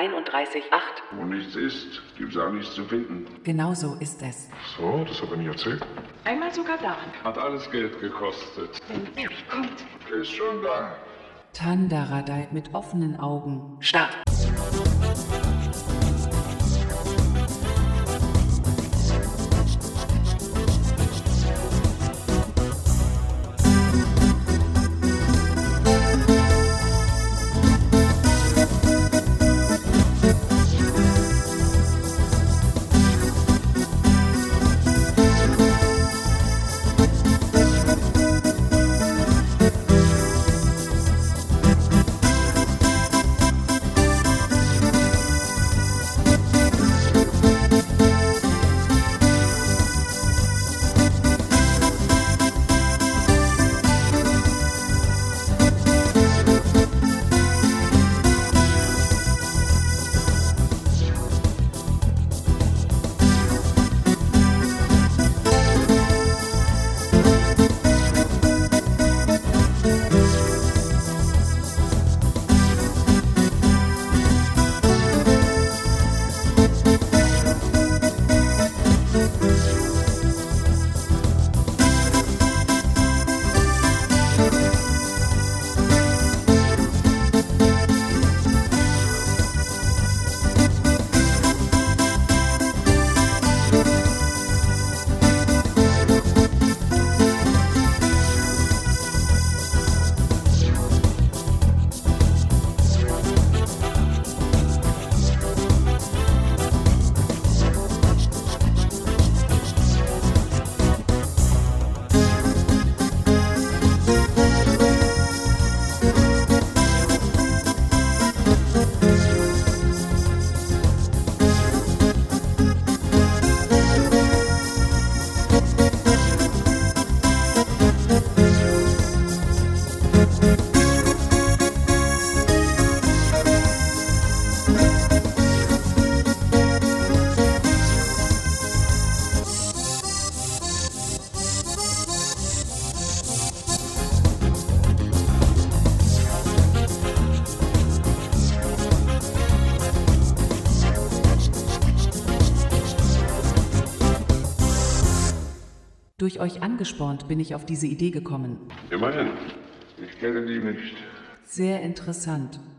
31,8. Wo nichts ist, gibt's auch nichts zu finden. Genau so ist es. So, das hat er nie erzählt. Einmal sogar da. Hat alles Geld gekostet. Wenn er kommt. Ist schon da. Tandaradei mit offenen Augen. Start. Durch euch angespornt bin ich auf diese Idee gekommen. Immerhin. Ich kenne die nicht. Sehr interessant.